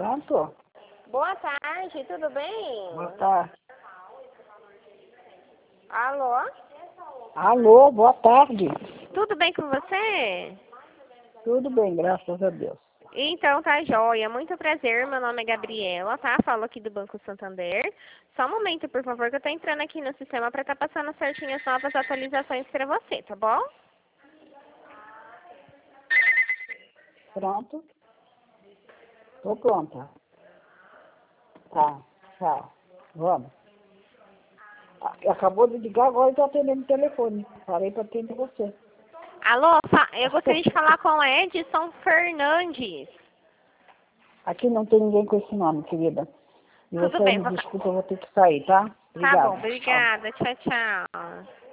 Pronto? Boa tarde, tudo bem? Boa tarde. Alô? Alô, boa tarde. Tudo bem com você? Tudo bem, graças a Deus. Então tá joia, muito prazer, meu nome é Gabriela, tá? Falo aqui do Banco Santander. Só um momento, por favor, que eu tô entrando aqui no sistema pra tá passando certinho as novas atualizações pra você, tá bom? Pronto? Tô pronta. Tá, tchau. Vamos. Acabou de ligar, agora eu tô atendendo o telefone. Parei para atender você. Alô, eu gostaria de falar com a Edson Fernandes. Aqui não tem ninguém com esse nome, querida. E Tudo você bem, me desculpa, eu vou ter que sair, tá? tá bom, Obrigada. Tchau. obrigada, tchau, tchau.